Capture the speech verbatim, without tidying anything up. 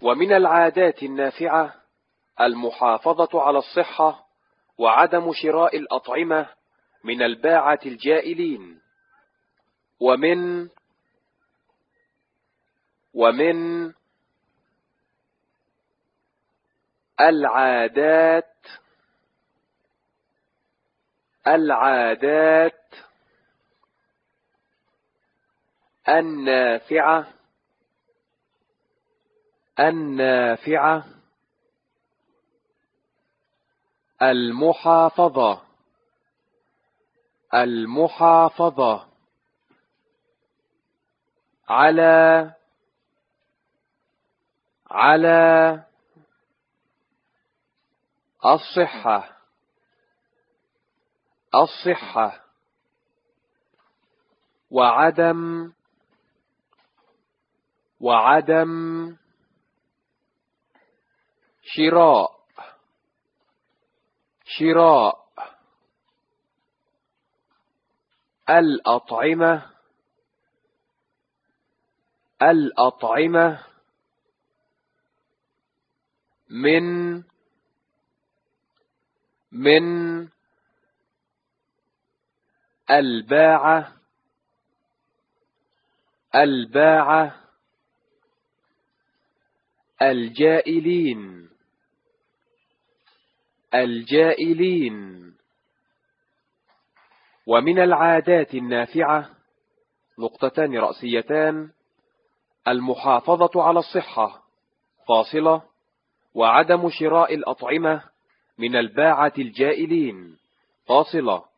ومن العادات النافعة المحافظة على الصحة وعدم شراء الأطعمة من الباعة الجائلين. ومن ومن العادات العادات النافعة النافعة المحافظة المحافظة على على الصحة الصحة وعدم وعدم شراء شراء الأطعمة الأطعمة من من الباعة الباعة الجائلين الجائلين. ومن العادات النافعة نقطتان رأسيتان: المحافظة على الصحة فاصلة، وعدم شراء الأطعمة من الباعة الجائلين فاصلة.